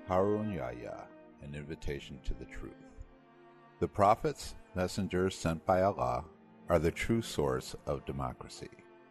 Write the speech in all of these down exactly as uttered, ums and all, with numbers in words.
Harun Yahya, an invitation to the truth. The prophets, messengers sent by Allah, are the true source of democracy.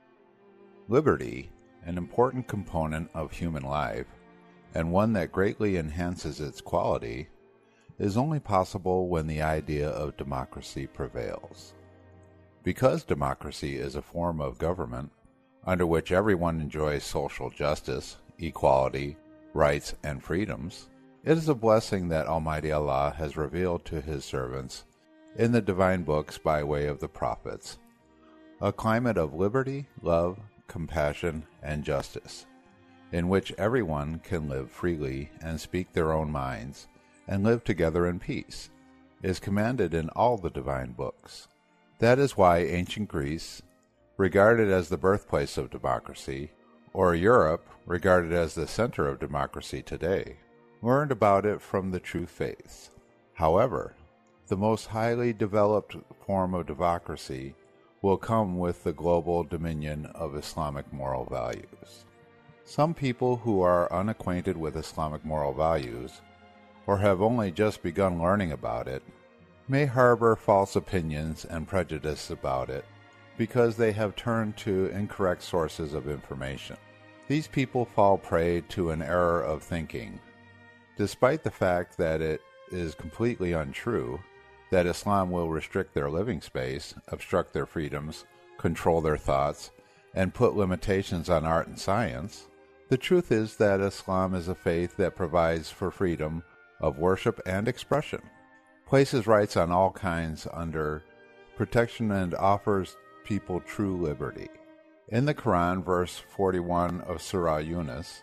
Liberty, an important component of human life, and one that greatly enhances its quality, is only possible when the idea of democracy prevails. Because democracy is a form of government under which everyone enjoys social justice, equality, rights, and freedoms, it is a blessing that Almighty Allah has revealed to His servants in the divine books by way of the prophets, a climate of liberty, love, compassion, and justice, in which everyone can live freely and speak their own minds and live together in peace, is commanded in all the divine books. That is why ancient Greece, regarded as the birthplace of democracy, or Europe, regarded as the center of democracy today, learned about it from the true faiths. However, the most highly developed form of democracy will come with the global dominion of Islamic moral values. Some people who are unacquainted with Islamic moral values, or have only just begun learning about it, may harbor false opinions and prejudice about it because they have turned to incorrect sources of information. These people fall prey to an error of thinking, despite the fact that it is completely untrue that Islam will restrict their living space, obstruct their freedoms, control their thoughts, and put limitations on art and science. The truth is that Islam is a faith that provides for freedom of worship and expression, places rights on all kinds under protection, and offers people true liberty. In the Quran, verse forty-one of Surah Yunus,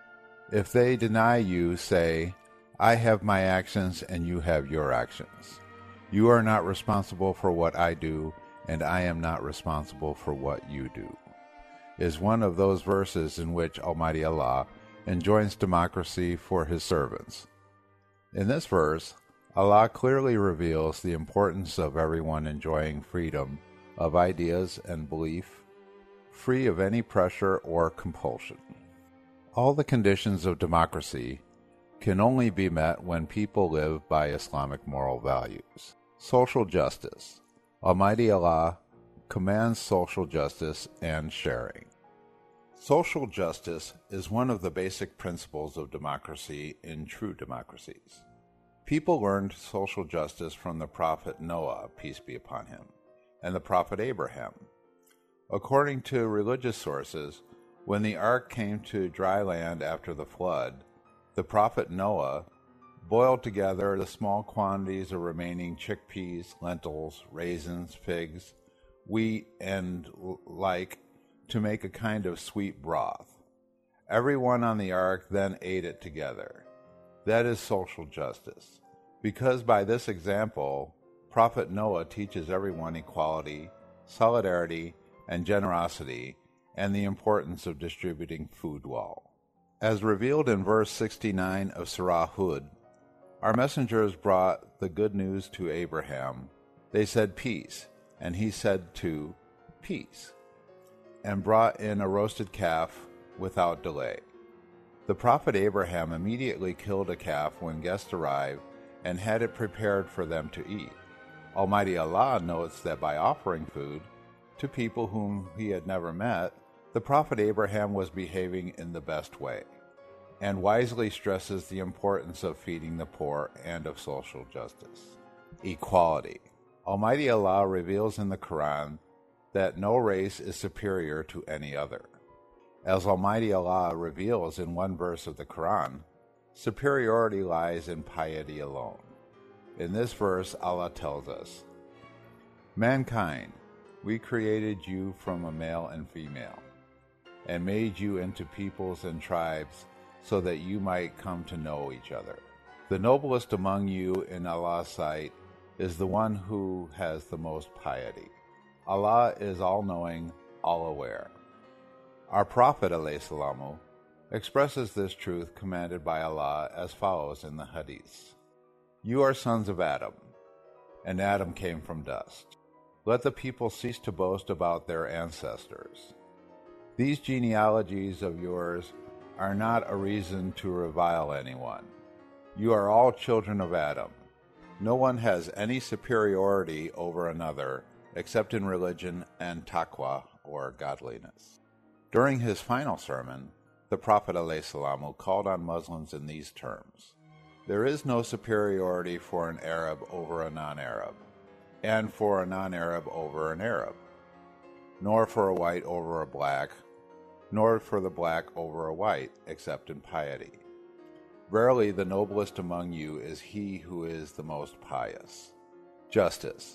if they deny you, say, I have my actions and you have your actions. You are not responsible for what I do, and I am not responsible for what you do, is one of those verses in which Almighty Allah enjoins democracy for His servants. In this verse, Allah clearly reveals the importance of everyone enjoying freedom of ideas and belief, free of any pressure or compulsion. All the conditions of democracy can only be met when people live by Islamic moral values. Social justice. Almighty Allah commands social justice and sharing. Social justice is one of the basic principles of democracy in true democracies. People learned social justice from the prophet Noah, peace be upon him, and the prophet Abraham. According to religious sources, when the ark came to dry land after the flood, the prophet Noah boiled together the small quantities of remaining chickpeas, lentils, raisins, figs, wheat, and like to make a kind of sweet broth. Everyone on the ark then ate it together. That is social justice, because by this example, Prophet Noah teaches everyone equality, solidarity, and generosity, and the importance of distributing food well. As revealed in verse sixty-nine of Surah Hud, our messengers brought the good news to Abraham. They said peace, and he said to peace, and brought in a roasted calf without delay. The prophet Abraham immediately killed a calf when guests arrived and had it prepared for them to eat. Almighty Allah notes that by offering food to people whom he had never met, the prophet Abraham was behaving in the best way, and wisely stresses the importance of feeding the poor and of social justice. Equality. Almighty Allah reveals in the Quran that no race is superior to any other. As Almighty Allah reveals in one verse of the Quran, superiority lies in piety alone. In this verse, Allah tells us, mankind, we created you from a male and female, and made you into peoples and tribes so that you might come to know each other. The noblest among you in Allah's sight is the one who has the most piety. Allah is all-knowing, all-aware. Our Prophet ﷺ expresses this truth commanded by Allah as follows in the Hadith. You are sons of Adam, and Adam came from dust. Let the people cease to boast about their ancestors. These genealogies of yours are not a reason to revile anyone. You are all children of Adam. No one has any superiority over another except in religion and taqwa, or godliness. During his final sermon, the Prophet ﷺ called on Muslims in these terms: there is no superiority for an Arab over a non-Arab, and for a non-Arab over an Arab, nor for a white over a black, nor for the black over a white, except in piety. Verily, the noblest among you is he who is the most pious. Justice.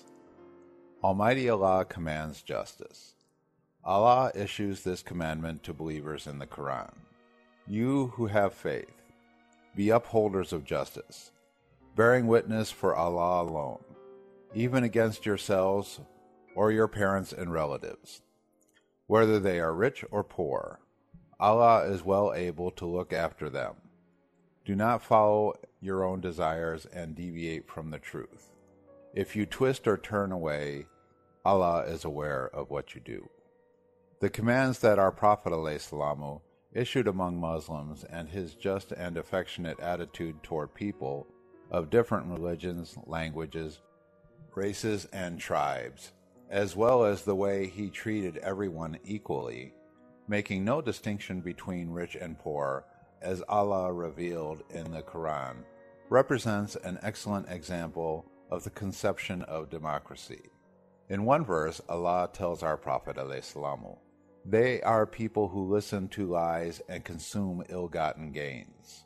Almighty Allah commands justice. Allah issues this commandment to believers in the Quran. You who have faith, be upholders of justice, bearing witness for Allah alone, even against yourselves or your parents and relatives. Whether they are rich or poor, Allah is well able to look after them. Do not follow your own desires and deviate from the truth. If you twist or turn away, Allah is aware of what you do. The commands that our Prophet ﷺ issued among Muslims and his just and affectionate attitude toward people of different religions, languages, races, and tribes, as well as the way he treated everyone equally, making no distinction between rich and poor, as Allah revealed in the Quran, represents an excellent example of the conception of democracy. In one verse, Allah tells our Prophet ﷺ, they are people who listen to lies and consume ill-gotten gains.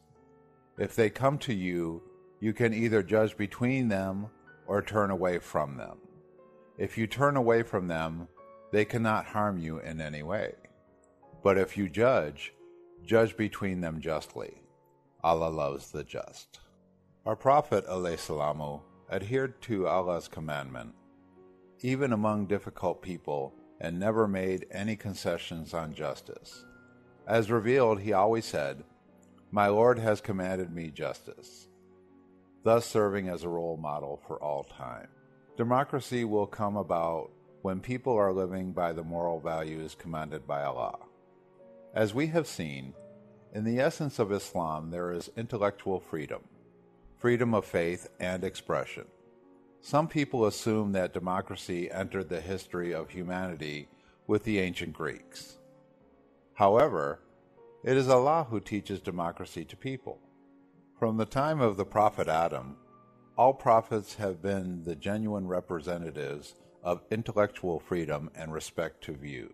If they come to you, you can either judge between them or turn away from them. If you turn away from them, they cannot harm you in any way. But if you judge, judge between them justly. Allah loves the just. Our Prophet ﷺ adhered to Allah's commandment, even among difficult people, and never made any concessions on justice. As revealed, he always said, my Lord has commanded me justice, thus serving as a role model for all time. Democracy will come about when people are living by the moral values commanded by Allah. As we have seen, in the essence of Islam there is intellectual freedom, freedom of faith and expression. Some people assume that democracy entered the history of humanity with the ancient Greeks. However, it is Allah who teaches democracy to people. From the time of the Prophet Adam, all prophets have been the genuine representatives of intellectual freedom and respect to views.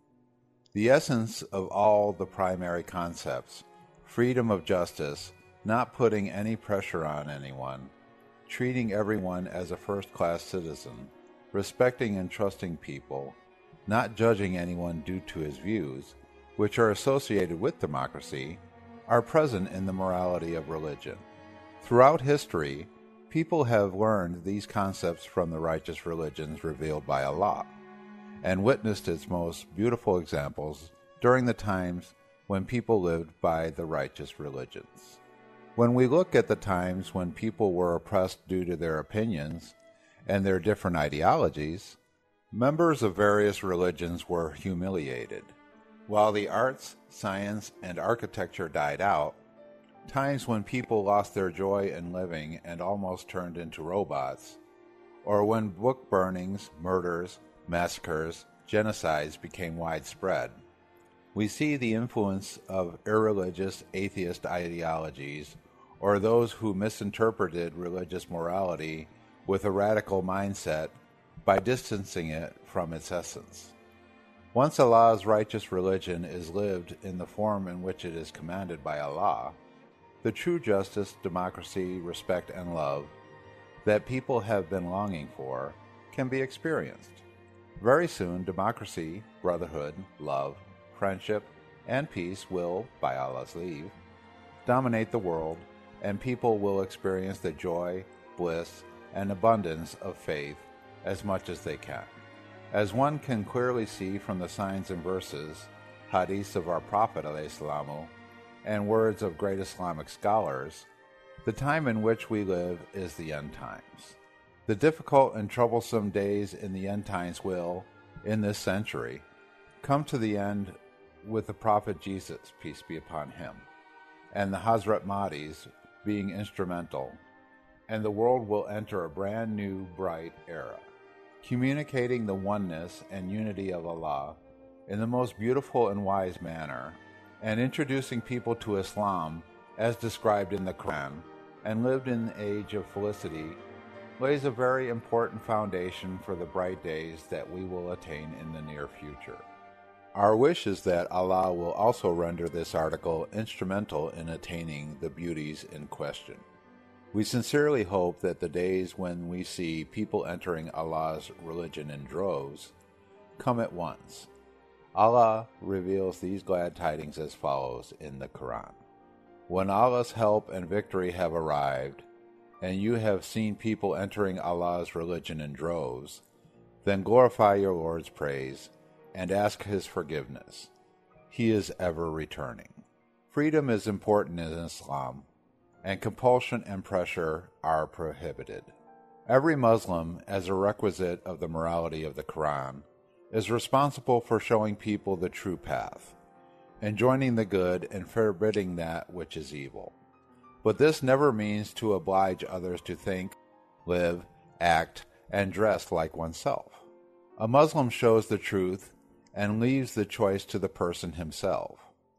The essence of all the primary concepts, freedom of justice, not putting any pressure on anyone, treating everyone as a first-class citizen, respecting and trusting people, not judging anyone due to his views, which are associated with democracy, are present in the morality of religion. Throughout history, people have learned these concepts from the righteous religions revealed by Allah, and witnessed its most beautiful examples during the times when people lived by the righteous religions. When we look at the times when people were oppressed due to their opinions and their different ideologies, members of various religions were humiliated. While the arts, science, and architecture died out, times when people lost their joy in living and almost turned into robots, or when book burnings, murders, massacres, genocides became widespread, we see the influence of irreligious atheist ideologies or those who misinterpreted religious morality with a radical mindset by distancing it from its essence. Once Allah's righteous religion is lived in the form in which it is commanded by Allah, the true justice, democracy, respect, and love that people have been longing for can be experienced. Very soon, democracy, brotherhood, love, friendship, and peace will, by Allah's leave, dominate the world, and people will experience the joy, bliss, and abundance of faith as much as they can. As one can clearly see from the signs and verses, hadiths of our Prophet ﷺ, and words of great Islamic scholars, the time in which we live is the end times. The difficult and troublesome days in the end times will, in this century, come to the end with the Prophet Jesus, peace be upon him, and the Hazrat Mahdis, being instrumental, and the world will enter a brand new, bright era, communicating the oneness and unity of Allah in the most beautiful and wise manner, and introducing people to Islam as described in the Quran, and lived in the age of felicity, lays a very important foundation for the bright days that we will attain in the near future. Our wish is that Allah will also render this article instrumental in attaining the beauties in question. We sincerely hope that the days when we see people entering Allah's religion in droves come at once. Allah reveals these glad tidings as follows in the Quran. When Allah's help and victory have arrived, and you have seen people entering Allah's religion in droves, then glorify your Lord's praise and ask His forgiveness. He is ever returning. Freedom is important in Islam, and compulsion and pressure are prohibited. Every Muslim, as a requisite of the morality of the Quran, is responsible for showing people the true path, enjoining the good and forbidding that which is evil. But this never means to oblige others to think, live, act, and dress like oneself. A Muslim shows the truth and leaves the choice to the person himself.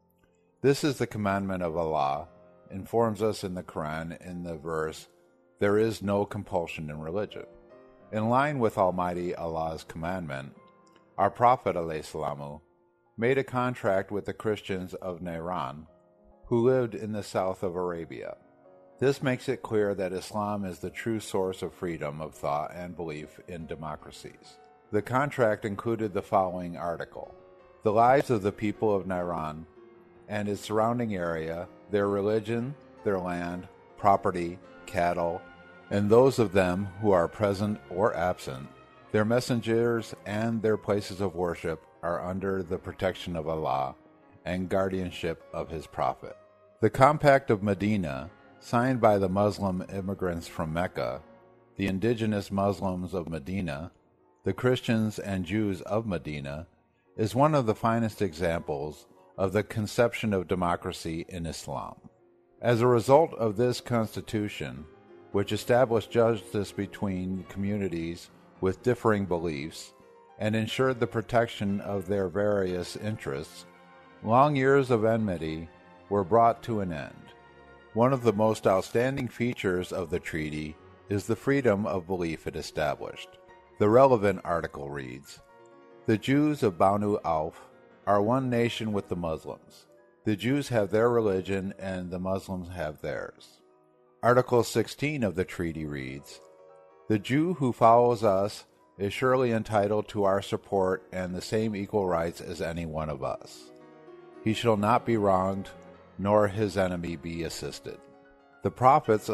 This is the commandment of Allah, informs us in the Quran in the verse, "There is no compulsion in religion." In line with Almighty Allah's commandment, our Prophet ﷺ made a contract with the Christians of Najran, who lived in the south of Arabia. This makes it clear that Islam is the true source of freedom of thought and belief in democracies. The contract included the following article: the lives of the people of Najran and its surrounding area, their religion, their land, property, cattle, and those of them who are present or absent, their messengers and their places of worship are under the protection of Allah and guardianship of His Prophet. The Compact of Medina, signed by the Muslim immigrants from Mecca, the indigenous Muslims of Medina, the Christians and Jews of Medina, is one of the finest examples of the conception of democracy in Islam. As a result of this constitution, which established justice between communities with differing beliefs and ensured the protection of their various interests, long years of enmity were brought to an end. One of the most outstanding features of the treaty is the freedom of belief it established. The relevant article reads, "The Jews of Banu Auf are one nation with the Muslims. The Jews have their religion and the Muslims have theirs." Article sixteen of the treaty reads, "The Jew who follows us is surely entitled to our support and the same equal rights as any one of us. He shall not be wronged, nor his enemy be assisted." The Prophet's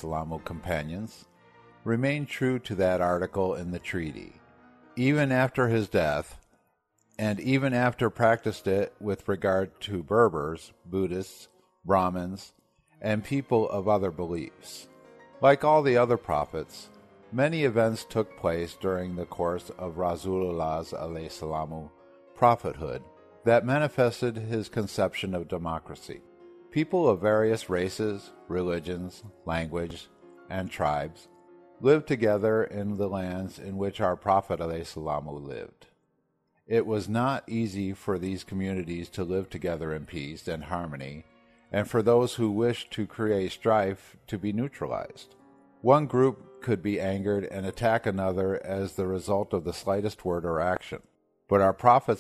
ﷺ companions remained true to that article in the treaty, even after his death, and even after practiced it with regard to Berbers, Buddhists, Brahmins, and people of other beliefs. Like all the other prophets, many events took place during the course of Rasulullah's ﷺ prophethood that manifested his conception of democracy. People of various races, religions, language, and tribes lived together in the lands in which our Prophet ﷺ lived. It was not easy for these communities to live together in peace and harmony, and for those who wished to create strife to be neutralized. One group could be angered and attack another as the result of the slightest word or action. But our Prophet's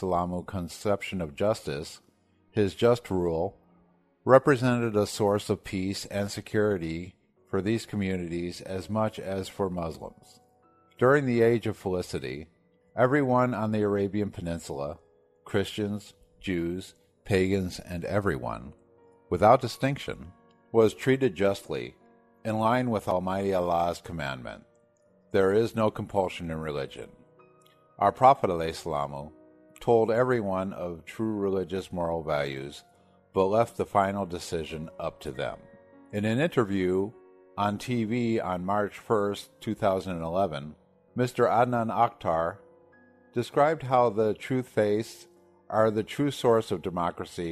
ﷺ conception of justice, his just rule, represented a source of peace and security for these communities as much as for Muslims. During the Age of Felicity, everyone on the Arabian Peninsula, Christians, Jews, pagans, and everyone, without distinction, was treated justly, in line with Almighty Allah's commandment. There is no compulsion in religion. Our Prophet ﷺ told everyone of true religious moral values, but left the final decision up to them. In an interview on T V on March first, two thousand eleven, Mister Adnan Akhtar described how the truth-faced are the true source of democracy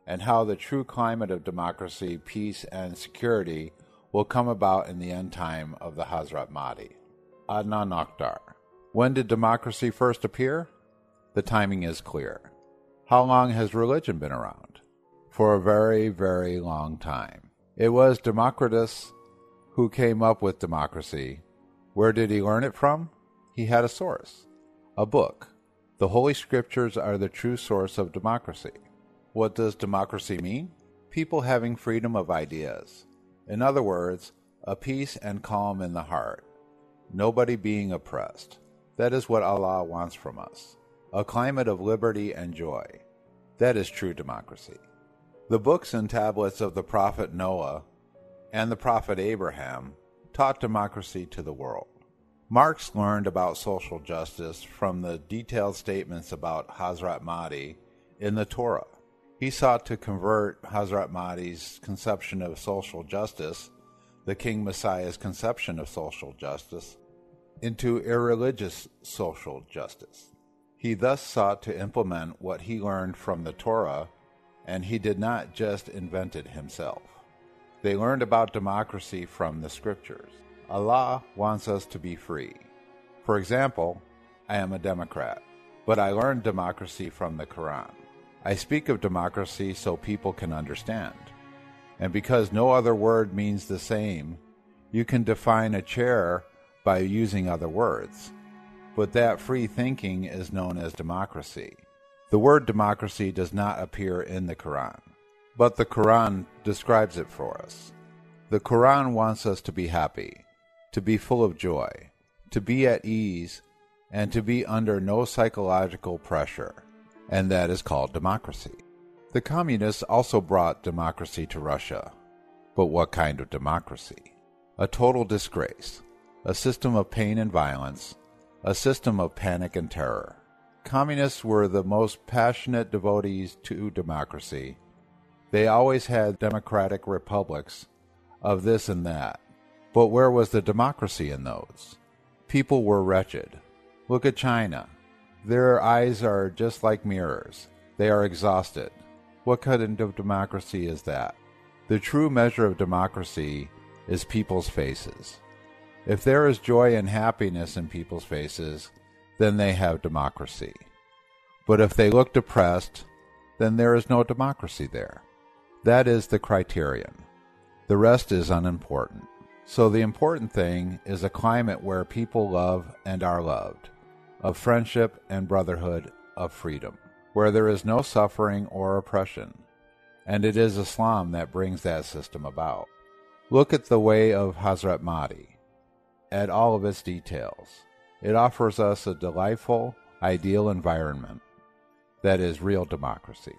and how the true climate of democracy, peace, and security will come about in the end time of the Hazrat Mahdi. Adnan Akhtar. When did democracy first appear? The timing is clear. How long has religion been around? For a very, very long time. It was Democritus who came up with democracy. Where did he learn it from? He had a source, a book. The Holy Scriptures are the true source of democracy. What does democracy mean? People having freedom of ideas. In other words, a peace and calm in the heart. Nobody being oppressed. That is what Allah wants from us. A climate of liberty and joy. That is true democracy. The books and tablets of the Prophet Noah and the Prophet Abraham taught democracy to the world. Marx learned about social justice from the detailed statements about Hazrat Mahdi in the Torah. He sought to convert Hazrat Mahdi's conception of social justice, the King Messiah's conception of social justice, into irreligious social justice. He thus sought to implement what he learned from the Torah, and he did not just invent it himself. They learned about democracy from the Scriptures. Allah wants us to be free. For example, I am a Democrat, but I learned democracy from the Quran. I speak of democracy so people can understand. And because no other word means the same, you can define a chair by using other words. But that free thinking is known as democracy. The word democracy does not appear in the Quran, but the Quran describes it for us. The Quran wants us to be happy, to be full of joy, to be at ease, and to be under no psychological pressure, and that is called democracy. The communists also brought democracy to Russia. But what kind of democracy? A total disgrace, a system of pain and violence, a system of panic and terror. Communists were the most passionate devotees to democracy. They always had democratic republics of this and that. But where was the democracy in those? People were wretched. Look at China. Their eyes are just like mirrors. They are exhausted. What kind of democracy is that? The true measure of democracy is people's faces. If there is joy and happiness in people's faces, then they have democracy. But if they look depressed, then there is no democracy there. That is the criterion. The rest is unimportant. So the important thing is a climate where people love and are loved, of friendship and brotherhood, of freedom, where there is no suffering or oppression. And it is Islam that brings that system about. Look at the way of Hazrat Mahdi, at all of its details. It offers us a delightful, ideal environment that is real democracy.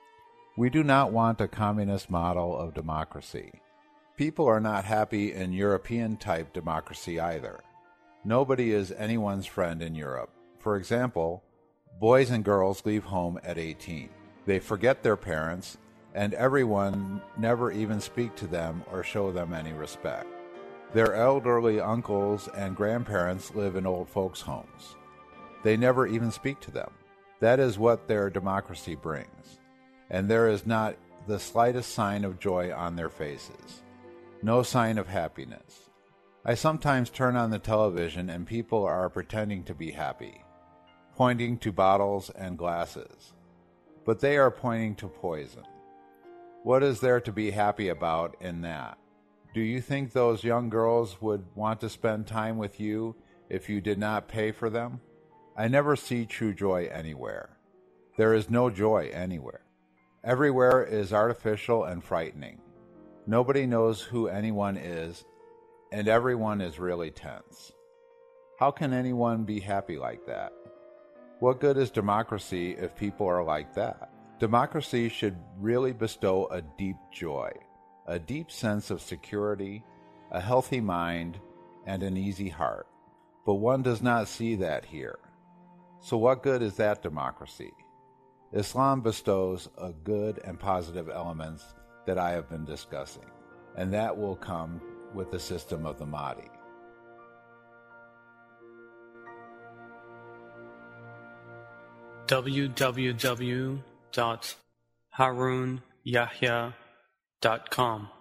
We do not want a communist model of democracy. People are not happy in European-type democracy either. Nobody is anyone's friend in Europe. For example, boys and girls leave home at eighteen. They forget their parents, and everyone never even speak to them or show them any respect. Their elderly uncles and grandparents live in old folks' homes. They never even speak to them. That is what their democracy brings. And there is not the slightest sign of joy on their faces. No sign of happiness. I sometimes turn on the television and people are pretending to be happy, pointing to bottles and glasses. But they are pointing to poison. What is there to be happy about in that? Do you think those young girls would want to spend time with you if you did not pay for them? I never see true joy anywhere. There is no joy anywhere. Everywhere is artificial and frightening. Nobody knows who anyone is, and everyone is really tense. How can anyone be happy like that? What good is democracy if people are like that? Democracy should really bestow a deep joy, a deep sense of security, a healthy mind, and an easy heart. But one does not see that here. So what good is that democracy? Islam bestows a good and positive elements that I have been discussing, and that will come with the system of the Mahdi. w w w dot harun yahya dot com.